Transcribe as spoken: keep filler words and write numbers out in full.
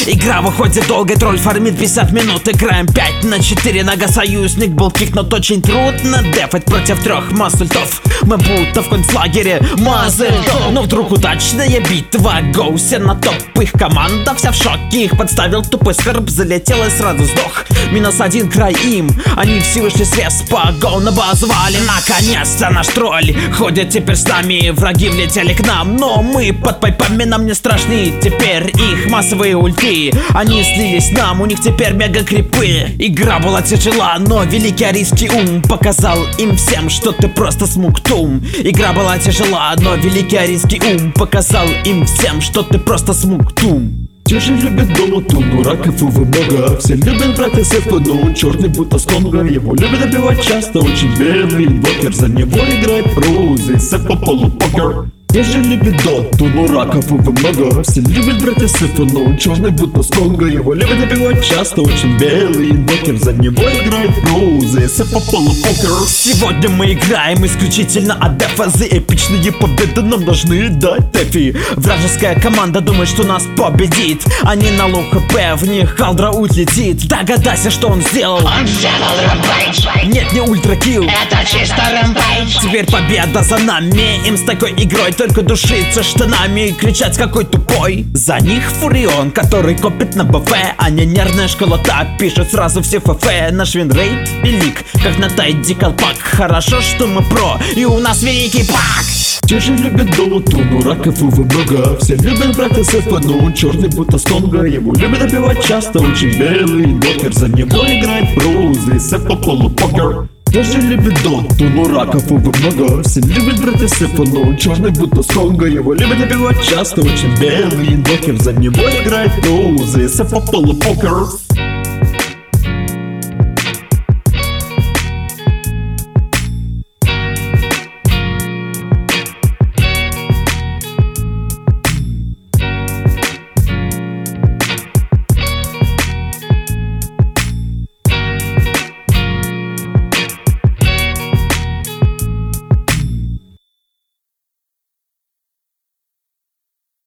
Игра выходит долго, тролль фармит пятьдесят минут. Играем пять на четыре, нога союзник был кикнут. Очень трудно дефать против трех масс ультов. Мы будто в концлагере Мазельдов. Но вдруг удачная битва, Гоусе на топ. Их команда вся в шоке, их подставил тупой скорб. Залетел и сразу сдох. Минус один край им, они все вышли с респа. Гоу на базу вали, наконец-то наш тролль ходит теперь с нами. Враги влетели к нам, но мы под пайпами, нам не страшны. Теперь их массовые ульты, они слились нам, у них теперь мега крипы. Игра была тяжела, но великий арийский ум показал им всем, что ты просто смуктум. Игра была тяжела, но великий арийский ум показал им всем, что ты просто смуктум. Те же любят Долуту, но раков его много. Все любят брать эсэф, но он черный будто с Конго. Его любят добивать часто, очень белый инвокер. За него играет Роуз, эсэф по полу покер. Те же любят Доту, но раков его много. Все любят брать эсэф, но он черный будто с Конго. Его любят добивать часто, очень белый инвокер. За него играет Роуз, эсэф по полу покер. Сегодня мы играем исключительно от дефа. За эпичные победы нам должны дать дефи. Вражеская команда думает, что нас победит. Они на лоу хп, в них Халдра ульт летит. Догадайся, что он сделал. Он сделал рэмпейдж. Нет, не ультракилл, Это чисто рэмпейдж. теперь победа за нами. Им с такой игрой только душиться штанами и кричать какой тупой. За них Фурион, который копит на БФ, а не нервная школота. Пишет сразу все ФФ. Наш винрейт велик, как на Тайди колпак. Хорошо, что мы про, и у нас великий пак. Те же любят Долуту, но раков его много. Все любят брать эсэф, но он черный будто с Конго. Его любят добивать часто, очень белый инвокер. За него играет Роуз, эсэф по полу покер. Те же любят Доту, но раков его много. Все любят брать эсэф, но он черный будто с Конго. Его любят добивать часто, очень белый инвокер. За него играет Роуз, эсэф по полу покер.